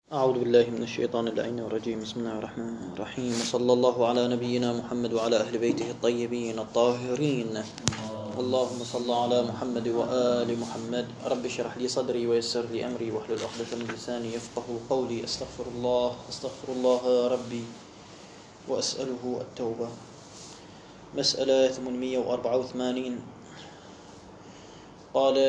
أعوذ بالله من الشيطان اللعين الرجيم. بسم الله الرحمن الرحيم، وصلى الله على نبينا محمد وعلى أهل بيته الطيبين الطاهرين. اللهم صل على محمد وآل محمد. رب اشرح لي صدري ويسر لي أمري واحلل عقدة من لساني يفقه قولي. أستغفر الله ربي وأسأله التوبة. مسألة 884. قال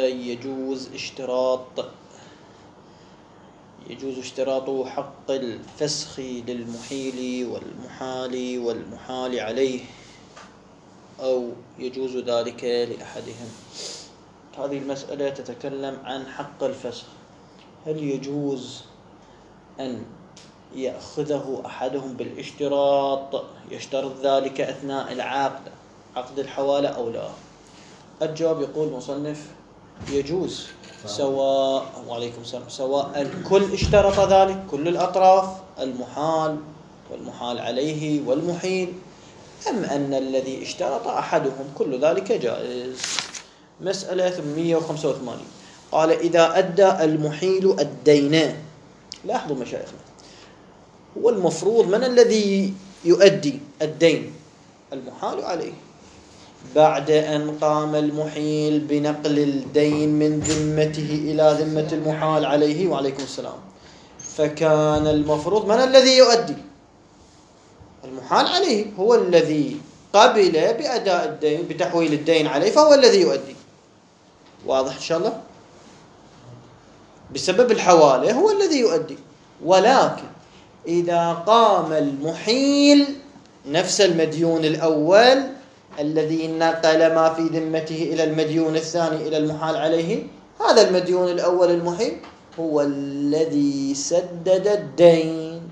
يجوز اشتراط حق الفسخ للمحيل والمحال عليه، أو يجوز ذلك لأحدهم. هذه المسألة تتكلم عن حق الفسخ. هل يجوز أن يأخذه أحدهم بالاشتراط، يشترط ذلك أثناء عقد الحوالة أو لا؟ الجواب يقول المصنف يجوز، سواء الكل اشترط ذلك، كل الأطراف، المحال والمحال عليه والمحيل، أم أن الذي اشترط أحدهم، كل ذلك جائز. مسألة 885. قال إذا أدى المحيل الدين. لاحظوا مشايخنا، هو المفروض من الذي يؤدي الدين؟ المحال عليه. بعد أن قام المحيل بنقل الدين من ذمته إلى ذمة المحال عليه، وعليكم السلام، فكان المفروض من الذي يؤدي؟ المحال عليه هو الذي قبل بأداء الدين، بتحويل الدين عليه، فهو الذي يؤدي. واضح إن شاء الله؟ بسبب الحوالة هو الذي يؤدي. ولكن إذا قام المحيل نفس المديون الأول الذي نقل ما في ذمته إلى المديون الثاني إلى المحال عليه، هذا المديون الأول المحيل هو الذي سدد الدين.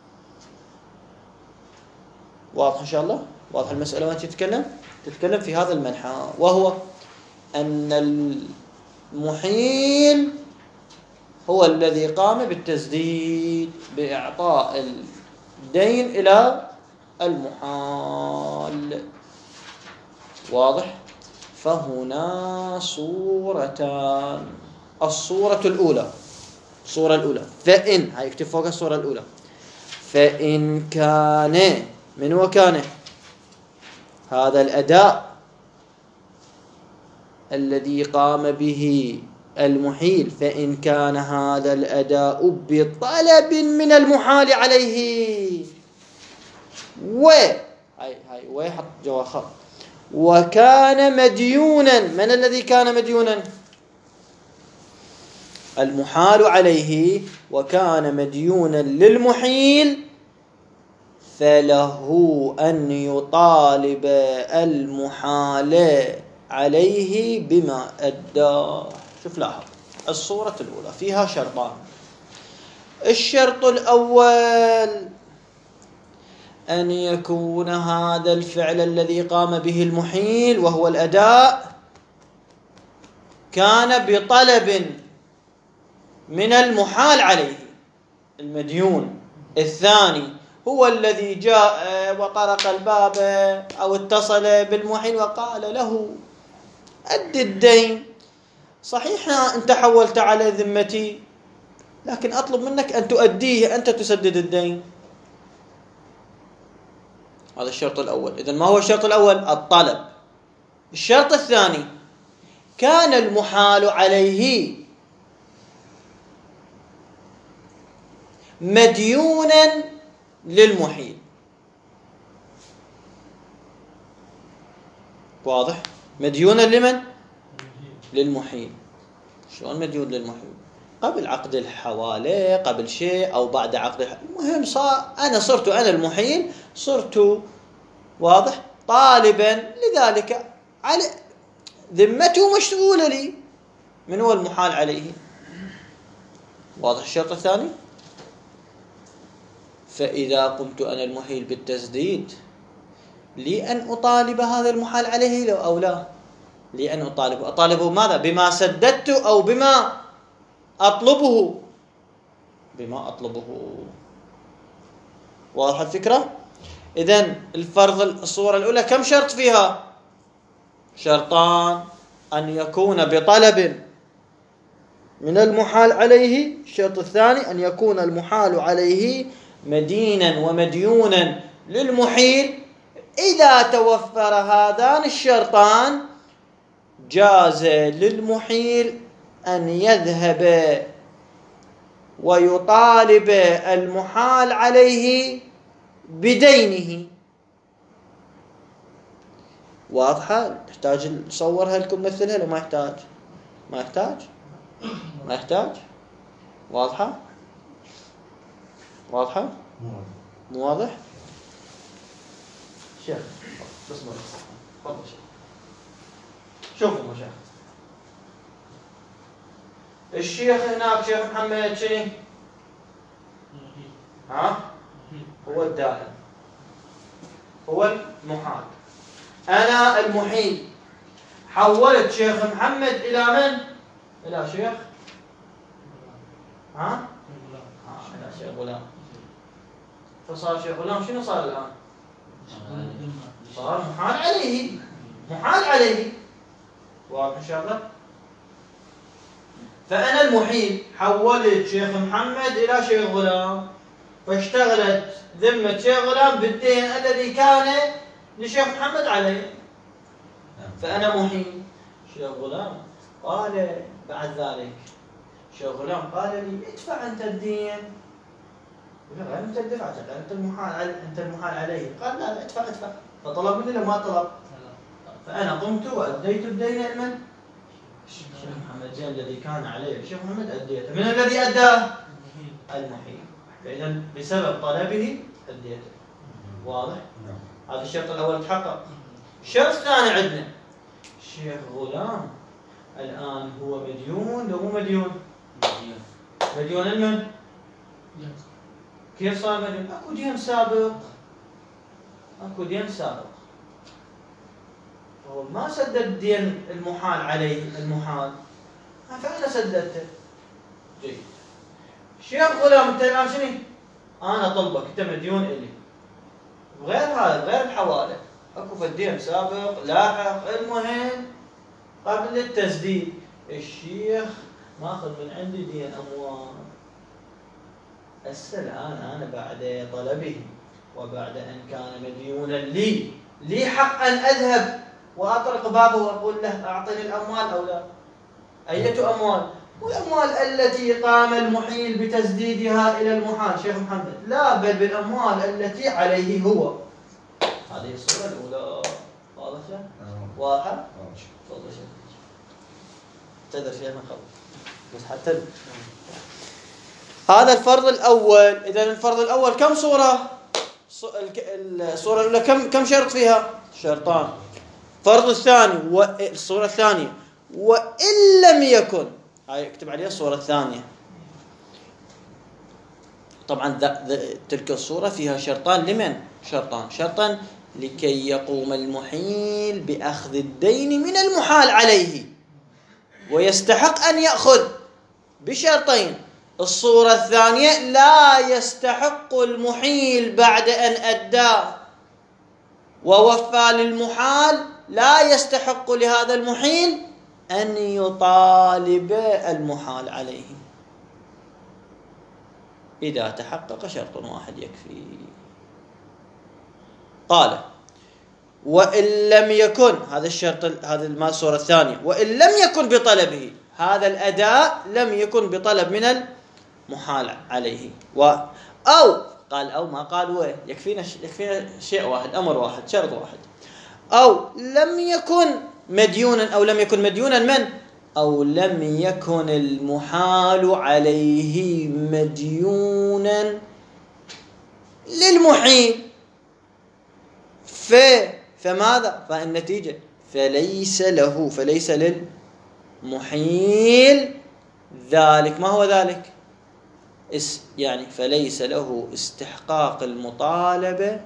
واضح إن شاء الله؟ واضح المسألة وأنت تتكلم في هذا المنحى، وهو أن المحيل هو الذي قام بالتسديد، بإعطاء الدين إلى المحال. واضح؟ فهنا صورتان. الصورة الأولى، فإن، هاي اكتب فوق الصورة الأولى، فإن كان، من هو كان؟ هذا الأداء الذي قام به المحيل، فإن كان هذا الأداء بطلب من المحال عليه، ويحط جواخر، وكان مديونا. من الذي كان مديونا؟ المحال عليه. وكان مديونا للمحيل، فله أن يطالب المحال عليه بما أدى. شوف، لاحظ الصورة الأولى فيها شرطان. الشرط الأول أن يكون هذا الفعل الذي قام به المحيل وهو الأداء كان بطلب من المحال عليه، المديون. الثاني هو الذي جاء وطرق الباب أو اتصل بالمحيل وقال له أد الدين، صحيح أنت حولت على ذمتي، لكن أطلب منك أن تؤديه، أنت تسدد الدين. هذا الشرط الأول. إذن ما هو الشرط الأول؟ الطلب. الشرط الثاني، كان المحال عليه مديونا للمحيل. واضح؟ مديونا لمن؟ للمحيل. شلون مديون للمحيل؟ قبل عقد الحوالة، قبل شيء، أو بعد عقد المهم صرت أنا المحيل، صرت واضح طالبا لذلك، على ذمته مشغولة لي. من هو المحال عليه؟ واضح الشرط الثاني؟ فإذا قمت أنا المحيل بالتسديد، لي أن أطالب هذا المحال عليه أو لا؟ لي أن أطالبه ماذا؟ بما سددته أو بما أطلبه؟ بما أطلبه. واضح الفكرة؟ إذن الفرض، الصورة الأولى كم شرط فيها؟ شرطان: أن يكون بطلب من المحال عليه. الشرط الثاني أن يكون المحال عليه مدينا ومديونا للمحيل. إذا توفر هذان الشرطان جاز للمحيل أن يذهب ويطالب المحال عليه بدينه. واضحة؟ تحتاج نصورها لكم نمثلها لو ما يحتاج؟ ما يحتاج؟ ما يحتاج؟ واضحة؟ واضحة؟ مو واضح؟ شيخ بس مرة تفضل شيخ. شوفوا مشايخ، الشيخ هناك شيخ محمد شنو؟ ها؟ هو الدائم، هو المحال. أنا المحيل حولت شيخ محمد إلى من؟ إلى شيخ ها؟ إلى شيخ غلام. فصار شيخ غلام شنو صار الآن؟ صار محال عليه، محال عليه. واضح إن شاء الله؟ فأنا المحيل حولت شيخ محمد إلى شيخ غلام، فاشتغلت ذمة شيخ غلام بالدين الذي كان لشيخ محمد عليه. فأنا محيل. شيخ غلام قال بعد ذلك، شيخ غلام قال لي ادفع أنت الدين. لا أنت تدفع، أنت المحال عليه. قال لا ادفع. فطلب مني لما طلب. فأنا قمت وأديت الدين لمن؟ الشيخ محمد زين الذي كان عليه الشيخ محمد أديته. من الذي أداه؟ المحيل. فإذا بسبب طلبه أديته. واضح؟ هذا الشرط الأول تحقق. الشرط الثاني عندنا الشيخ غلام الآن هو مديون لو مو مديون؟ مديون لمن؟ كيف صار مديون؟ أكو دين سابق. هو ما سدد دين المحال عليه المحال، فأنا سددته. جيد. شيخ غلام أنت الآن شنو؟ أنا طلبك أنت مديون إلي. غير هذا، غير الحوالة، أكو فالدين سابق لاحق. المهم قبل التسديد الشيخ ماخذ من عندي دين أموال. هسه الآن أنا بعد طلبه وبعد أن كان مديونا لي حق أن أذهب وأطرق بابه وأقول له أعطني الأموال أو لا. أية أموال؟ والأموال التي قام المحيل بتسديدها إلى المحال شيخ محمد، لا بل بالأموال التي عليه هو. هذه الصورة الأولى. واضحة؟ واضحة؟ تفضل شيخ. تقدر شيخنا خلص بس حتى هذا الفرض الأول. إذا الفرض الأول كم صورة؟ الصورة الأولى كم شرط فيها؟ شرطان. الفرض الثاني والصورة الثانية وإن لم يكن، هاي اكتب عليها الصورة الثانية. طبعا تلك الصورة فيها شرطان. لمن؟ شرطان لكي يقوم المحيل بأخذ الدين من المحال عليه ويستحق أن يأخذ بشرطين. الصورة الثانية لا يستحق المحيل بعد أن أدى ووفى للمحال، لا يستحق لهذا المحيل أن يطالب المحال عليه. إذا تحقق شرط واحد يكفي. قال وإن لم يكن، هذا الشرط، هذا الصورة الثانية، وإن لم يكن بطلبه، هذا الأداء لم يكن بطلب من المحال عليه. أو قال أو ما قال يكفينا شيء واحد، أمر واحد، شرط واحد. أو لم يكن مديونا، أو لم يكن مديونا من؟ أو لم يكن المحال عليه مديونا للمحيل. فماذا؟ فالنتيجة فليس للمحيل ذلك. ما هو ذلك؟ يعني فليس له استحقاق المطالبة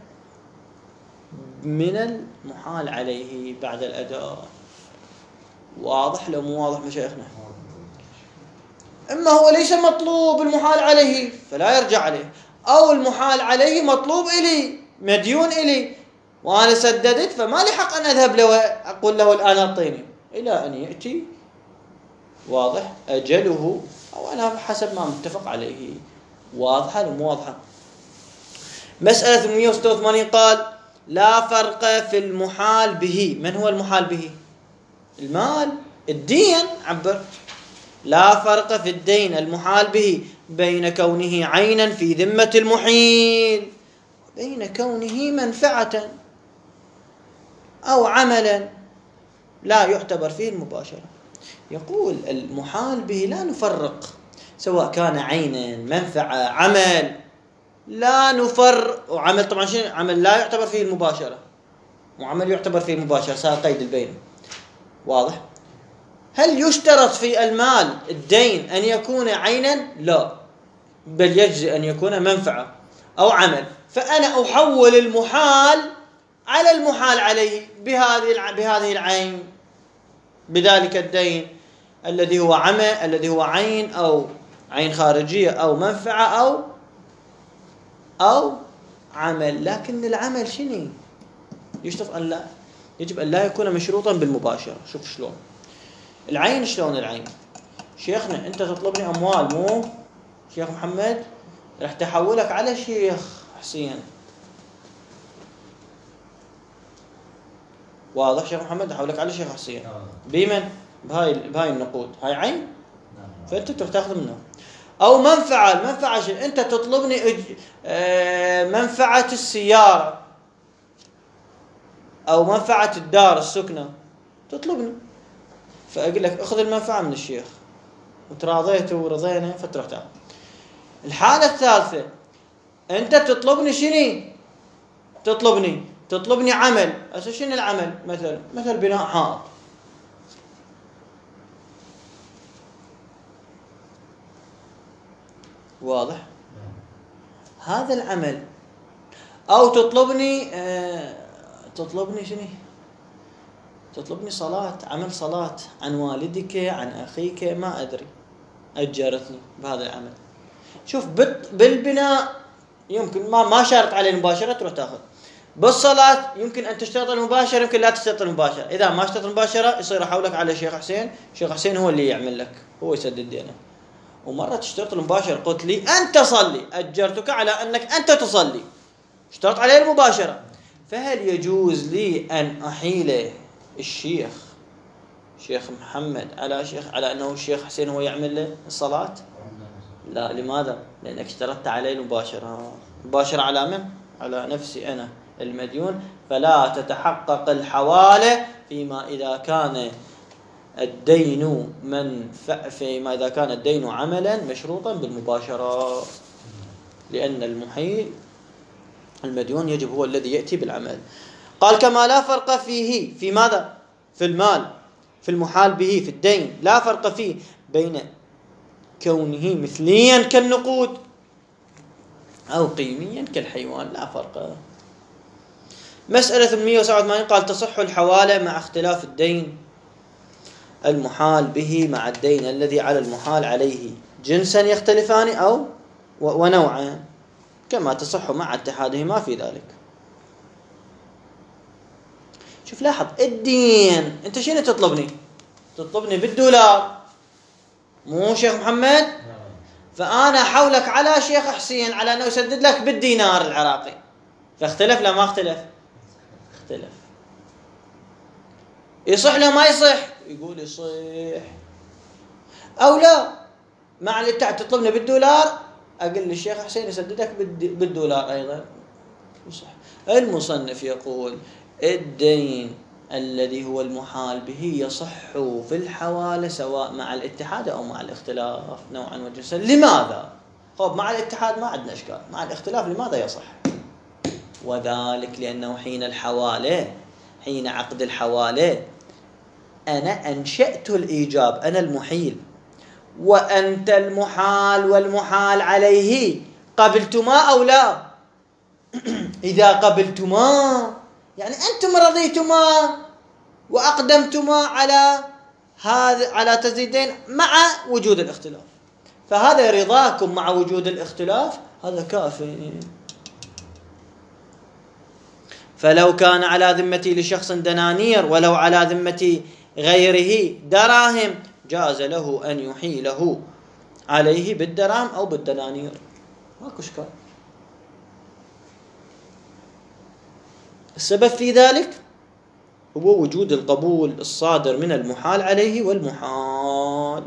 من المحال عليه بعد الأداء. واضح لو مو واضح مشايخنا؟ إما هو ليس مطلوب المحال عليه فلا يرجع عليه، أو المحال عليه مطلوب إلي، مديون إلي، وأنا سددت، فما لي حق أن أذهب له أقول له الآن أعطيني، إلى أن يأتي واضح؟ أجله، أو أنا حسب ما متفق عليه. واضحة ولا مو واضحة؟ مسألة 186 قال لا فرق في المحال به. من هو المحال به؟ المال، الدين. عبر لا فرق في الدين المحال به بين كونه عينا في ذمة المحيل وبين كونه منفعة أو عملا لا يعتبر فيه المباشرة. يقول المحال به لا نفرق، سواء كان عينا، منفعة، عمل، لا نفرق. وعمل طبعا شنو؟ عمل لا يعتبر فيه المباشرة، وعمل يعتبر فيه المباشرة، صار قيد البين. واضح؟ هل يشترط في المال الدين أن يكون عينا؟ لا، بل يجزي أن يكون منفعة أو عمل. فأنا أحول المحال على المحال عليه بهذه العين، بذلك الدين الذي هو عمل، الذي هو عين أو عين خارجية أو منفعة أو عمل. لكن العمل شنو؟ يشترط أن لا، يجب أن لا يكون مشروطا بالمباشرة. شوف شلون العين. شلون العين؟ شيخنا أنت تطلبني أموال، مو شيخ محمد؟ رح تحولك على شيخ حسين. واضح شيخ محمد؟ أحولك على شيخ حسين بمن؟ بهاي النقود، هاي عين، فأنت تروح تأخذ منه. أو منفعة. المنفعة شيء، أنت تطلبني منفعة السيارة أو منفعة الدار السكنة، تطلبني، فأقول لك أخذ المنفعة من الشيخ، وتراضيت ورضينا فتروح تأخذ. الحالة الثالثة، أنت تطلبني شنو؟ تطلبني عمل. شنو العمل؟ مثل بناء حائط. واضح؟ هذا العمل. أو تطلبني شنو؟ تطلبني صلاة، عمل صلاة عن والدك، عن أخيك، ما أدري، أجرتني بهذا العمل. شوف، بالبناء يمكن ما شارط عليه المباشرة، تروح تأخذ. بالصلاة يمكن أن تشترط المباشرة، يمكن لا تشترط المباشرة. إذا ما اشترط المباشرة يصير أحولك على شيخ حسين. شيخ حسين هو اللي يعمل لك، هو يسدد دينه. ومرة تشترط المباشرة، قلت لي أنت صلي، أجرتك على أنك أنت تصلي، اشترط عليه المباشرة. فهل يجوز لي أن أحيل الشيخ محمد على أنه الشيخ حسين هو يعمل له الصلاة؟ لا. لماذا؟ لأنك اشترطت عليه المباشرة. مباشرة على من؟ على نفسي أنا المديون. فلا تتحقق الحوالة فيما إذا كان الدين عملا مشروطا بالمباشرة، لأن المحيل المديون يجب هو الذي يأتي بالعمل. قال كما لا فرق فيه في ماذا؟ في المال، في المحال به، في الدين، لا فرق فيه بين كونه مثليا كالنقود أو قيميا كالحيوان، لا فرق. مسألة 187 قال تصح الحوالة مع اختلاف الدين المحال به مع الدين الذي على المحال عليه، جنسا يختلفان أو ونوعا، كما تصح مع اتحادهما في ذلك. شوف لاحظ، الدين أنت شنو تطلبني بالدولار، مو شيخ محمد؟ فأنا أحولك على شيخ حسين على أنه يسدد لك بالدينار العراقي. فاختلف لا ما اختلف؟ اختلف. يصح لا ما يصح؟ يقول يصح. أو لا، مع الاتحاد تطلبني بالدولار، أقول للشيخ حسين يسددك بالدولار أيضا، يصح. المصنف يقول الدين الذي هو المحال به يصح في الحوالة سواء مع الاتحاد أو مع الاختلاف نوعا وجنسا. لماذا؟ طب مع الاتحاد ما عندنا إشكال، مع الاختلاف لماذا يصح؟ وذلك لأنه حين عقد الحوالة أنا أنشأت الإيجاب، أنا المحيل، وأنت المحال والمحال عليه، قبلتما أو لا؟ إذا قبلتما يعني أنتم رضيتما وأقدمتما على تزيدين مع وجود الاختلاف، فهذا رضاكم مع وجود الاختلاف هذا كافي. فلو كان على ذمتي لشخص دنانير ولو على ذمتي غيره دراهم جاز له أن يحيله عليه بالدراهم أو بالدنانير، ماكو إشكال. السبب في ذلك هو وجود القبول الصادر من المحال عليه والمحال.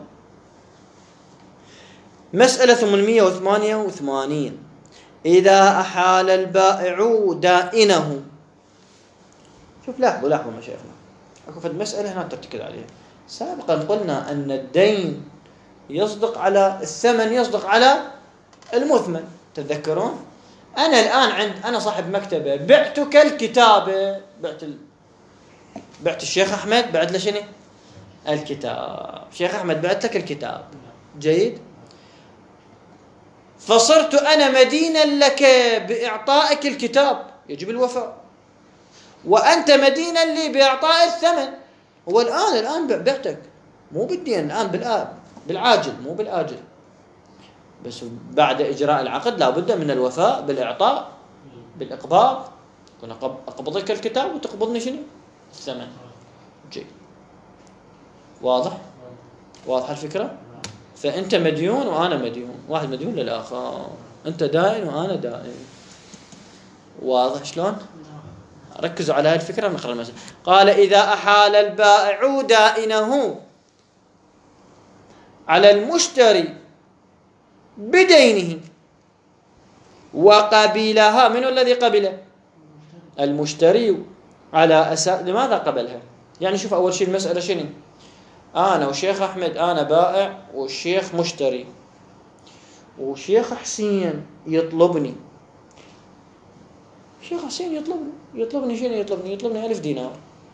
مسألة 888: إذا أحال البائع دائنه. شوف لاحظوا مشايخنا، أكو فد مسألة هنا ترتكز عليها. سابقا قلنا أن الدين يصدق على الثمن، يصدق على المثمن، تتذكرون؟ أنا الآن أنا صاحب مكتبة، بعتك الكتابة، بعت الشيخ أحمد، بعت له شنو؟ الكتاب. شيخ أحمد بعت لك الكتاب، جيد؟ فصرت أنا مدينا لك بإعطائك الكتاب، يجب الوفاء، وأنت مدينا لي بإعطاء الثمن. هو الآن بعتك، مو بالدين الآن، بالعاجل مو بالآجل، بس بعد إجراء العقد لا بد من الوفاء بالإعطاء، بالإقباض. كنا أقبضك الكتاب وتقبضني شنو؟ الثمن. جيد، واضح الفكرة؟ فأنت مديون وأنا مديون، واحد مديون للآخر، أنت دائن وأنا دائن. واضح شلون؟ ركزوا على هذه الفكرة ونقرأ المسألة. قال: إذا أحال البائع دائنه على المشتري بدينه وقبلها. من الذي قبله؟ المشتري. على أساس لماذا قبلها؟ يعني شوف، أول شيء المسألة شنو؟ أنا وشيخ أحمد، أنا بائع والشيخ مشتري، وشيخ حسين يطلبني. شيخ حسين يطلبني شنو؟ يطلبني 1000 دينار.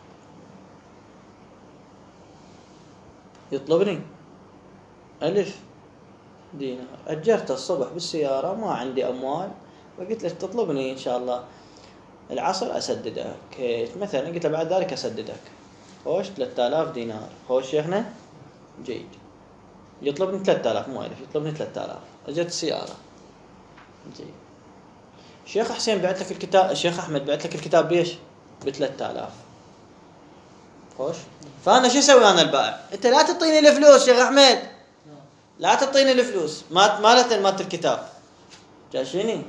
يطلبني 1000 دينار. أجرت الصبح بالسيارة، ما عندي أموال، وقلت له تطلبني إن شاء الله العصر أسددك مثلا. قلت له بعد ذلك أسددك. خوش 3000 دينار. خوش شيخنا، جيد. يطلبني 3000 مو 1000، يطلبني 3000. أجرت السيارة، جيد. الشيخ حسين بعت لك الكتاب، الشيخ أحمد بعت لك الكتاب بيش؟ ب3000. خوش. فأنا شو أسوي أنا البائع؟ أنت لا تعطيني الفلوس شيخ أحمد، لا تعطيني الفلوس مالت الكتاب. جاشيني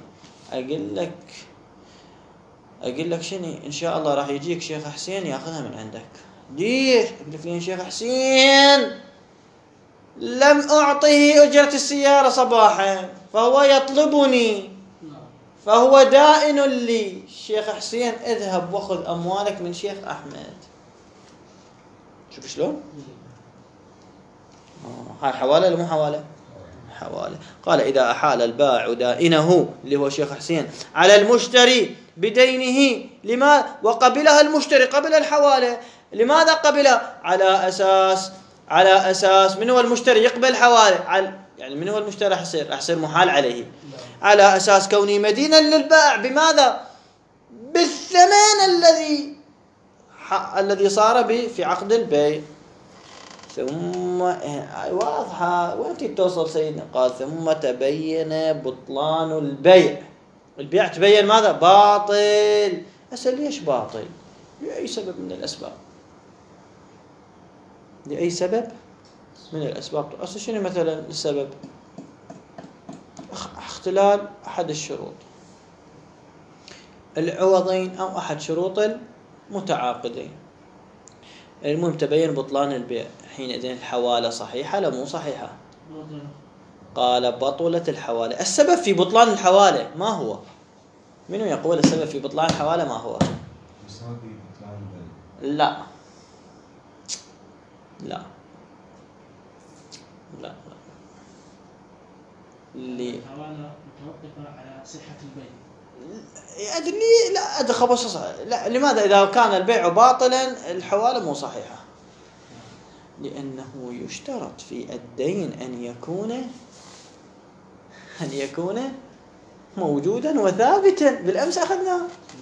أقول لك شنو؟ إن شاء الله راح يجيك شيخ حسين يأخذها من عندك. ليش؟ أقول لك شيخ حسين لم أعطيه أجرة السيارة صباحا، فهو يطلبني، فهو دائن لي. شيخ حسين اذهب واخذ أموالك من شيخ أحمد. شوف شلون؟ هاي حوالة ولا مو حوالة؟ حوالة. قال: إذا أحال البائع دائنه اللي هو شيخ حسين على المشتري بدينه، وقبلها المشتري قبل الحوالة. لماذا قبلها؟ على أساس من هو المشتري يقبل حوالة، يعني من هو المشتري راح يصير محال عليه، على أساس كوني مدينا للبائع. بماذا؟ بالثمن الذي صار به في عقد البيع. ثم واضحة وين توصل سيدنا؟ قال: ثم تبين بطلان البيع تبين ماذا؟ باطل. أسأل ليش باطل؟ لأي سبب من الأسباب، لأي سبب من الأسباب. أصل شنو مثلا السبب؟ اختلال أحد الشروط، العوضين أو أحد شروط المتعاقدين. المهم تبين بطلان البيع. حينئذ الحوالة صحيحة لا مو صحيحة؟ قال: بطلت الحوالة. السبب في بطلان الحوالة ما هو؟ منو يقول السبب في بطلان الحوالة ما هو؟ لا لا لا الحوالة متوقفة على صحة البيع. أدري، لا أدري خبص. لا، لماذا إذا كان البيع باطلا الحوالة مو صحيحة؟ لأنه يشترط في الدين أن يكون موجودا وثابتا. بالأمس أخذناه.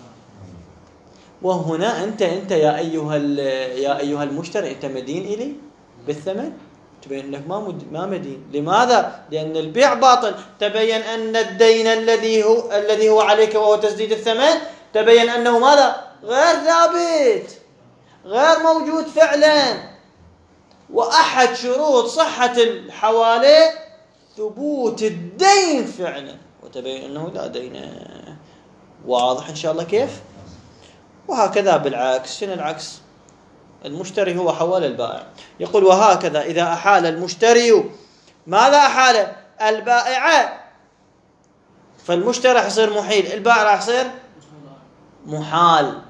وهنا أنت يا أيها المشتري، أنت مدين إلي بالثمن، تبين أنك ما مدين. لماذا؟ لأن البيع باطل. تبين أن الدين الذي هو عليك وهو تسديد الثمن، تبين أنه ماذا؟ غير ثابت، غير موجود فعلا. وأحد شروط صحة الحوالة ثبوت الدين فعلا، وتبين أنه لا دين. واضح إن شاء الله كيف؟ وهكذا بالعكس. شنو العكس؟ المشتري هو حول البائع. يقول وهكذا إذا أحال المشتري، ماذا أحال؟ البائع، فالمشتري راح يصير محيل، البائع راح يصير محال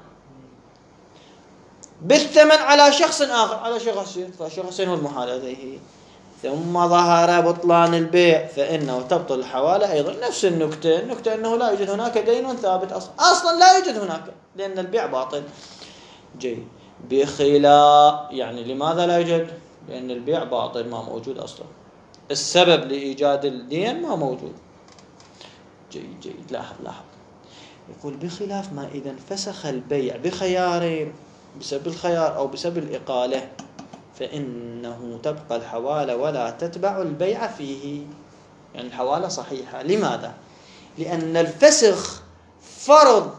بالثمن على شخص آخر، على شخصين، فشخصين هو المحال عليه، ثم ظهر بطلان البيع فإنه تبطل الحوالة أيضا. نفس النكتة أنه لا يوجد هناك دين ثابت أصلا لا يوجد هناك، لأن البيع باطل. جيد. بخلاف، يعني لماذا لا يوجد؟ لأن البيع باطل، ما موجود أصلا، السبب لإيجاد الدين ما موجود. جيد. لاحظ. يقول بخلاف ما إذا انفسخ البيع بخيارين، بسبب الخيار أو بسبب الإقالة، فإنه تبقى الحوالة ولا تتبع البيع فيه. يعني الحوالة صحيحة. لماذا؟ لأن الفسخ فرض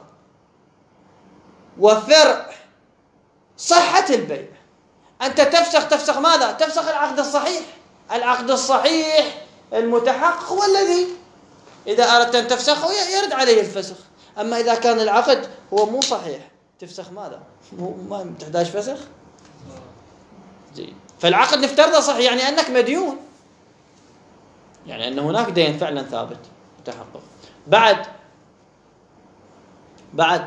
وفرع صحة البيع. أنت تفسخ ماذا؟ تفسخ العقد الصحيح. العقد الصحيح المتحقق هو الذي إذا أردت أن تفسخه يرد عليه الفسخ. أما إذا كان العقد هو مو صحيح، تفسخ ماذا؟ ما تحتاج فسخ. زين. فالعقد نفترضه صحيح، يعني أنك مديون، يعني أن هناك دين فعلا ثابت متحقق. بعد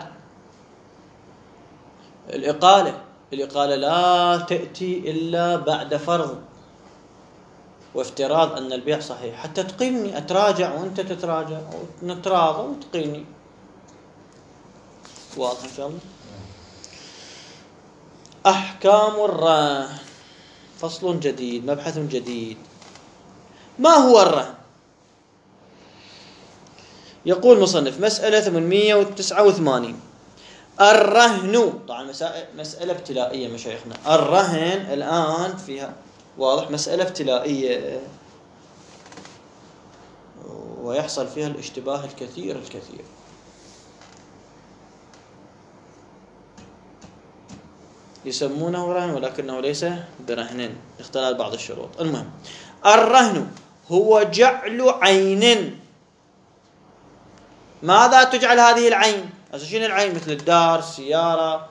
الإقالة لا تأتي إلا بعد فرض وافتراض أن البيع صحيح، حتى تقيمني أتراجع وأنت تتراجع ونتراضى وتقيمني. واضح إن شاء الله. أحكام الرهن، فصل جديد، مبحث جديد. ما هو الرهن؟ يقول مصنف مسألة 889. الرهن، طبعا مسألة ابتلائية مشايخنا. الرهن الآن فيها واضح مسألة ابتلائية، ويحصل فيها الاشتباه الكثير. يسمونه رهن ولكنه ليس برهن، اختلال بعض الشروط. المهم، الرهن هو جعل عين. ماذا تجعل هذه العين؟ شنو العين؟ مثل الدار، سيارة،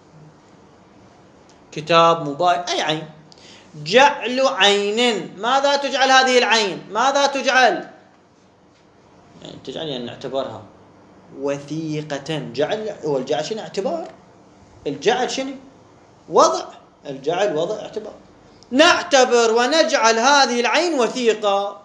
كتاب، موبايل، أي عين. جعل عين. ماذا تجعل هذه العين؟ ماذا تجعل؟ يعني تجعل يعني نعتبرها وثيقة. جعل هو الجعل شنو؟ اعتبار. الجعل شنو؟ وضع. الجعل وضع اعتبار. نعتبر ونجعل هذه العين وثيقة.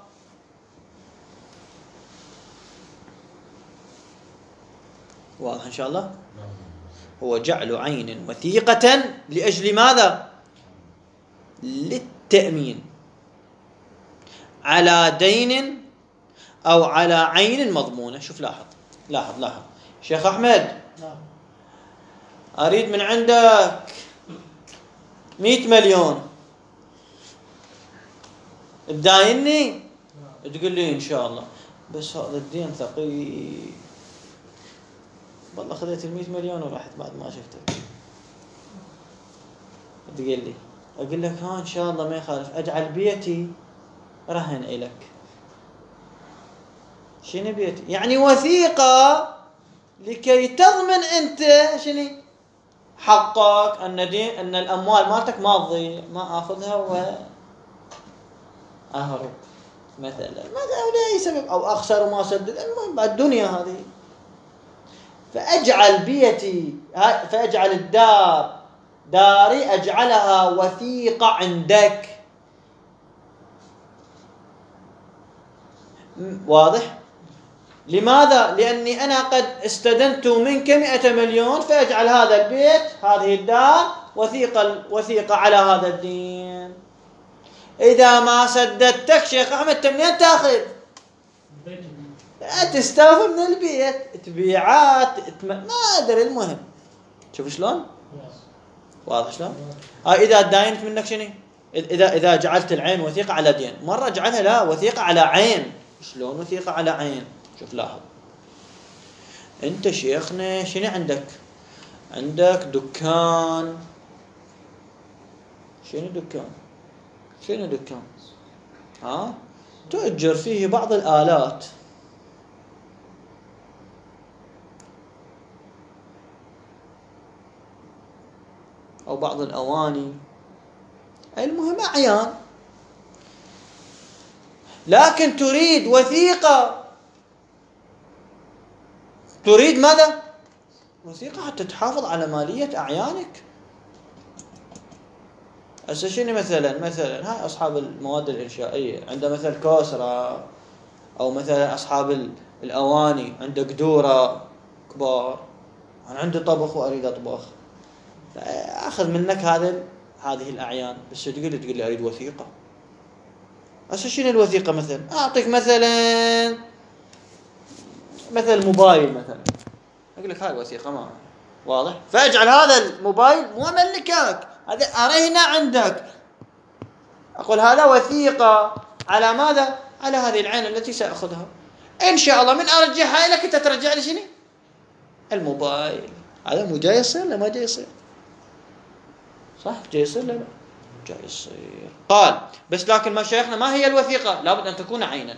واضح إن شاء الله. هو جعل عين وثيقة لأجل ماذا؟ للتأمين على دين أو على عين مضمونة. شوف، لاحظ شيخ أحمد، أريد من عندك 100 مليون، تداينني؟ تقول لي إن شاء الله، بس هذا الدين ثقيل، والله خذيت 100 مليون وراحت بعد ما شفتك. تقول لي، أقول لك ها إن شاء الله ما يخالف، أجعل بيتي رهن إلك. شنو بيتي؟ يعني وثيقة لكي تضمن أنت شنو حقك، أن الأموال مالتك ما تضيع، ما أخذها وأهرب مثلا لأي سبب، أو أخسر وما أسدد. المهم بعد الدنيا هذه. فأجعل داري أجعلها وثيقة عندك. واضح؟ لماذا؟ لأني أنا قد استدنت منك 100 مليون، فأجعل هذا البيت، هذه الدار وثيقة على هذا الدين. إذا ما سددتك شيخ أحمد منين تأخذ؟ تستوفي من البيت، تبيعات، ما أدري. المهم شوف شلون؟ واضح شلون؟ إذا داينت منك شنو؟ إذا جعلت العين وثيقة على دين، مرة جعلها لا وثيقة على عين. شلون وثيقة على عين؟ شوف لاحظ، أنت شيخنا شنو عندك دكان. شنو دكان؟ شنو دكان؟ تؤجر فيه بعض الآلات، أو بعض الأواني، المهم أعيان، لكن تريد وثيقة. تريد ماذا؟ وثيقة حتى تحافظ على مالية أعيانك. هسه شنو مثلا هاي أصحاب المواد الإنشائية عنده مثل كوسرة، أو مثلا أصحاب الأواني عنده قدورة كبار، أنا عندي طبخ وأريد أطبخ، أخذ منك هذه الأعيان، بس تقول لي أريد وثيقة. هسه شنو الوثيقة؟ مثلا أعطيك مثل موبايل مثلا، أقول لك هاي وثيقة، ما واضح، فاجعل هذا الموبايل مو ملكك، هذا أرهنه عندك، أقول هذا وثيقة على ماذا؟ على هذه العين التي سأخذها، إن شاء الله من أرجعها لك أنت ترجع لي شنو؟ الموبايل. هذا مو جاي يصير؟ لا ما جاي يصير، صح؟ جاي يصير؟ لا جاي يصير. قال بس لكن ما شيخنا ما هي الوثيقة؟ لابد أن تكون عينا،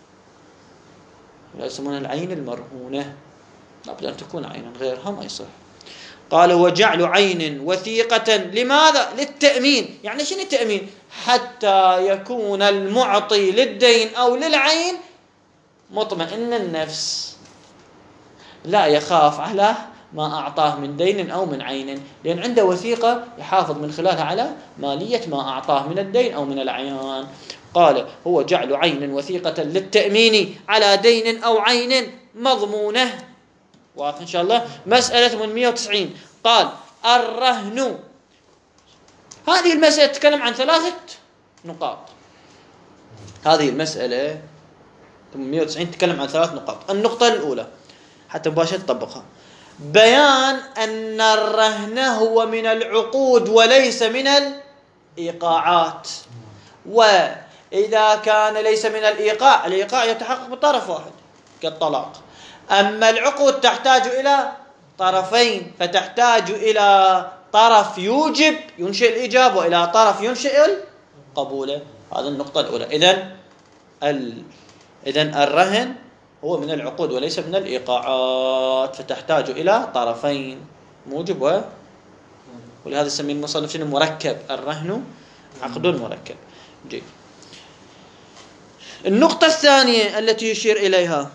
يسمونها العين المرهونة، لابد أن تكون عينا، غيرها ما يصح. قال وجعل عين وثيقة لماذا؟ للتأمين. يعني شنو التأمين؟ حتى يكون المعطي للدين أو للعين مطمئن النفس، لا يخاف على ما أعطاه من دين أو من عين، لأن عنده وثيقة يحافظ من خلالها على مالية ما أعطاه من الدين أو من العيان. قال هو جعل عين وثيقة للتأمين على دين أو عين مضمونة. واضح إن شاء الله. مسألة 890. قال الرهن. هذه المسألة تتكلم عن 3 نقاط. هذه المسألة 890 تتكلم عن 3 نقاط. النقطة الأولى حتى مباشرة تطبقها، بيان أن الرهن هو من العقود وليس من الإيقاعات. وإذا كان ليس من الإيقاع يتحقق بطرف واحد كالطلاق، أما العقود تحتاج إلى طرفين، فتحتاج إلى طرف يوجب ينشئ الإيجاب وإلى طرف ينشئ القبول. هذه النقطة الأولى. إذن الرهن هو من العقود وليس من الإيقاعات، فتحتاج إلى طرفين موجب ولهذا يسميه المصنف شنو؟ مركب. الرهن عقد مركب. جيد. النقطة الثانية التي يشير إليها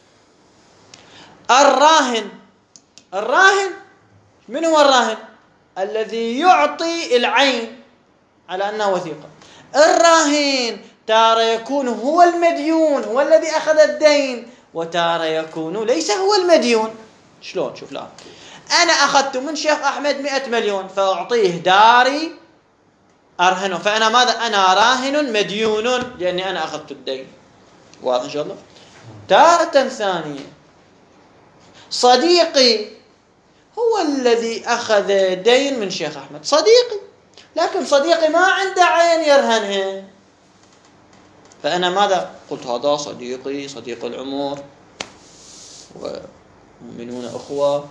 الراهن من هو الراهن؟ الذي يعطي العين على أنها وثيقة. الراهن تارة يكون هو المديون، هو الذي أخذ الدين، وتارة يكون ليس هو المديون. شلون؟ شوف الآن، أنا أخذت من شيخ أحمد 100 مليون فأعطيه داري أرهنه، فأنا ماذا؟ أنا راهن مديون لأني أنا أخذت الدين. واضح إن شاء الله. تارة ثانية صديقي هو الذي أخذ دين من شيخ أحمد، صديقي، لكن صديقي ما عنده عين يرهنها، فأنا ماذا؟ قلت هذا صديقي، صديق العمر، ومؤمنون أخوة،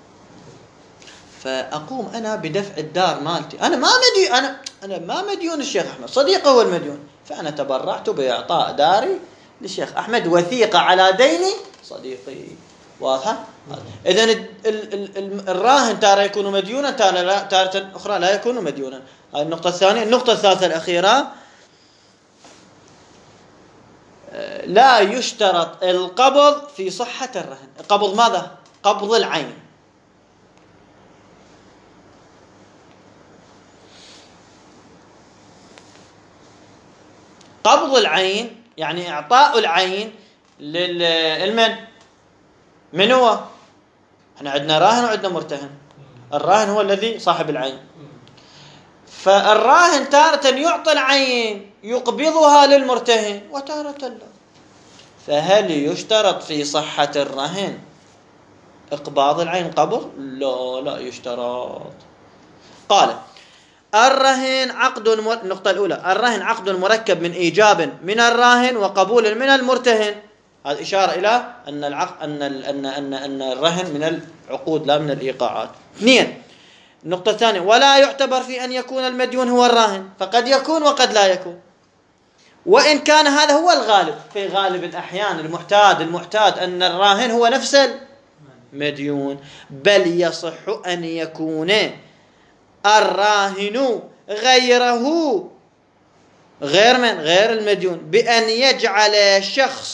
فأقوم أنا بدفع الدار مالتي. أنا ما مديون الشيخ أحمد، صديقه هو المديون، فأنا تبرعت بإعطاء داري للشيخ أحمد وثيقة على دين صديقي. واضحة؟ إذن الراهن تارة يكون مديونا، تارة أخرى لا يكون مديونا. هذه النقطة الثانية. النقطة الثالثة الأخيرة، لا يشترط القبض في صحة الرهن. قبض ماذا؟ قبض العين. قبض العين يعني إعطاء العين من هو؟ احنا عندنا راهن وعندنا مرتهن. الراهن هو الذي صاحب العين، فالراهن تارة يعطي العين يقبضها للمرتهن وتارة لا. فهل يشترط في صحة الرهن إقباض العين قبض؟ لا يشترط. قال الرهن عقد النقطة الأولى، الرهن عقد مركب من إيجاب من الراهن وقبول من المرتهن. هذا إشارة إلى أن الرهن من العقود لا من الإيقاعات. 2، النقطة الثانية: ولا يعتبر في أن يكون المديون هو الراهن، فقد يكون وقد لا يكون، وإن كان هذا هو الغالب. في غالب الأحيان المعتاد أن الراهن هو نفس المديون، بل يصح أن يكون الراهن غير المديون، بأن يجعل شخص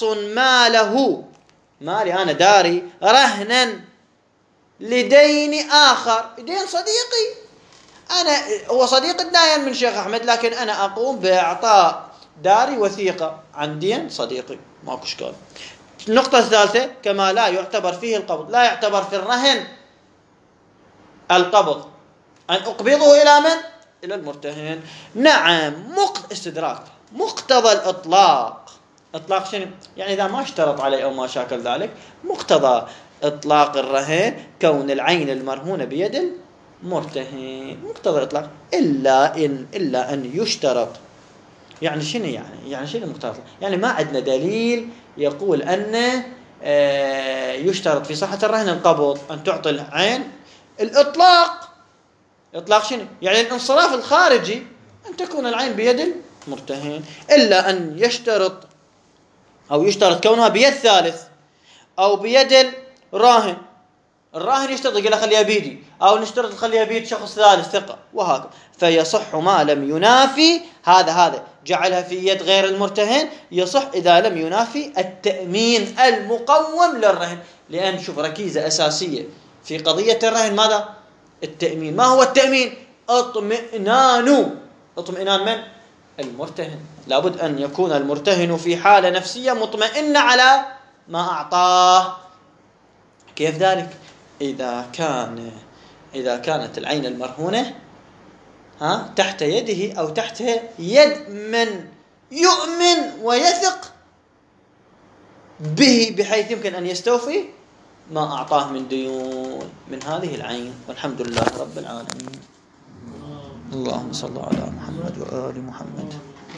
مالي أنا داري رهنا لدين آخر، دين صديقي، هو صديق الداين من شيخ أحمد، لكن أنا أقوم بإعطاء داري وثيقة عن دين صديقي، ماكو إشكال. النقطة الثالثة: كما لا يعتبر فيه القبض، لا يعتبر في الرهن القبض، أن أقبضه إلى من؟ إلى المرتهن. نعم، استدراك مقتضى الإطلاق. إطلاق شنو؟ يعني إذا ما اشترط عليه أو ما شاكل ذلك، مقتضى إطلاق الرهن كون العين المرهونة بيد المرتهن، مقتضى الإطلاق، إلا أن يشترط. يعني شنو يعني شنو مقتضى؟ يعني ما عندنا دليل يقول أن يشترط في صحة الرهن القبض، أن تعطي العين. الإطلاق شنو؟ يعني الانصراف الخارجي أن تكون العين بيد المرتهن، إلا أن يشترط كونها بيد ثالث أو بيد الراهن. الراهن يشترط يقول خليها بيدي، أو نشترط خليها بيد شخص ثالث ثقة، وهكذا. فيصح ما لم ينافي هذا جعلها في يد غير المرتهن، يصح إذا لم ينافي التأمين المقوم للرهن. لأن شوف، ركيزة أساسية في قضية الرهن ماذا؟ التأمين. ما هو التأمين؟ اطمئنان من؟ المرتهن. لابد أن يكون المرتهن في حالة نفسية مطمئنة على ما أعطاه. كيف ذلك؟ إذا كانت العين المرهونة تحت يده أو تحت يد من يؤمن ويثق به، بحيث يمكن أن يستوفي ما أعطاه من ديون من هذه العين. والحمد لله رب العالمين. اللهم صل على محمد وآل محمد.